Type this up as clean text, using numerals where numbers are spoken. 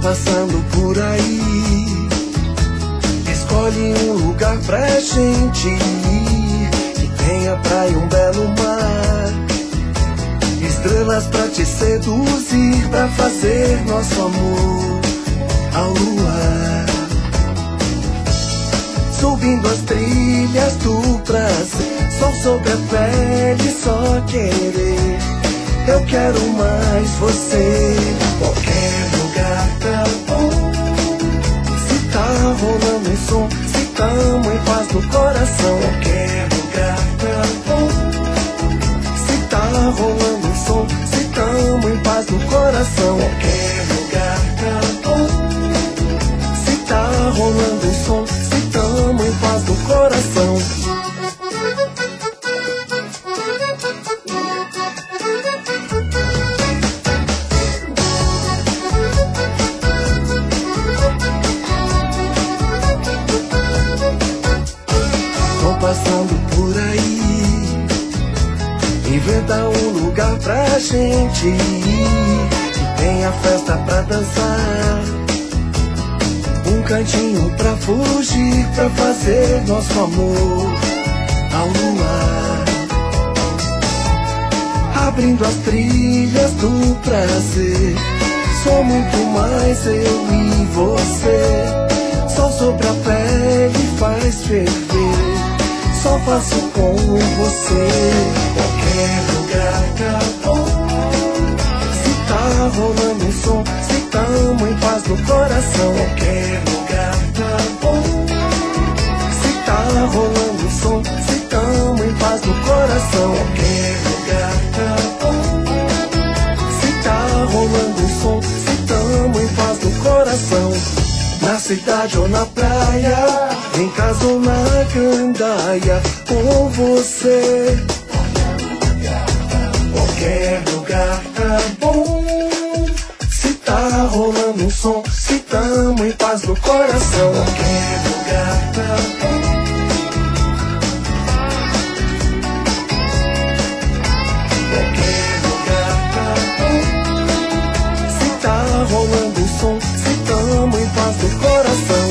passando por aí, escolhe um lugar pra gente ir, que tenha praia, um belo mar, estrelas pra te seduzir, pra fazer nosso amor ao luar. Subindo as trilhas do prazer, sol sobre a pele, só querer. Eu quero mais você. Qualquer lugar tá bom, se tá rolando um som, se tamo em paz no coração. Qualquer lugar tá bom, se tá rolando um som, se tamo em paz no coração. Qualquer lugar tá bom, se tá rolando um som, se tamo em paz no coração. Passando por aí, inventa um lugar pra gente ir, que tenha festa pra dançar, um cantinho pra fugir, pra fazer nosso amor ao luar. Abrindo as trilhas do prazer, sou muito mais eu e você. Sol sobre a pele faz ferver, só faço com você. Qualquer lugar tá bom, se tá rolando um som, se tamo em paz no coração. Qualquer lugar tá bom, se tá rolando um som, se tamo em paz no coração. Qualquer lugar tá bom, se tá rolando um som, se tamo em paz no coração. Na cidade ou na praia, em casa ou na gandaia, com você. Qualquer lugar tá bom, se tá rolando um som, se tamo em paz no coração. Qualquer lugar tá bom, qualquer lugar tá bom, se tá rolando um som, se tamo em paz no coração.